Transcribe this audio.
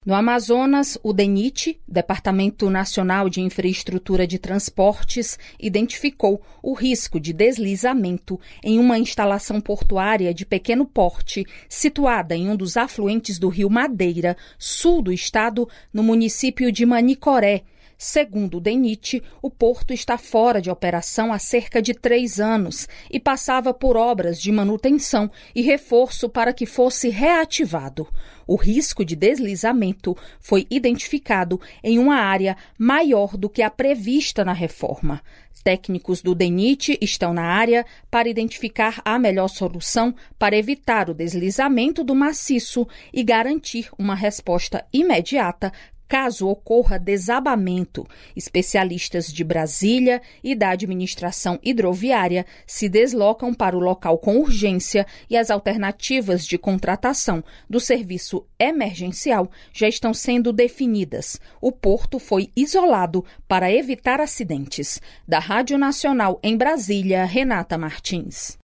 No Amazonas, o DENIT, Departamento Nacional de Infraestrutura de Transportes, identificou o risco de deslizamento em uma instalação portuária de pequeno porte, situada em um dos afluentes do rio Madeira, sul do estado, no município de Manicoré. Segundo o DENIT, o porto está fora de operação há cerca de 3 anos e passava por obras de manutenção e reforço para que fosse reativado. O risco de deslizamento foi identificado em uma área maior do que a prevista na reforma. Técnicos do DENIT estão na área para identificar a melhor solução para evitar o deslizamento do maciço e garantir uma resposta imediata caso ocorra desabamento. Especialistas de Brasília e da administração hidroviária se deslocam para o local com urgência e as alternativas de contratação do serviço emergencial já estão sendo definidas. O porto foi isolado para evitar acidentes. Da Rádio Nacional em Brasília, Renata Martins.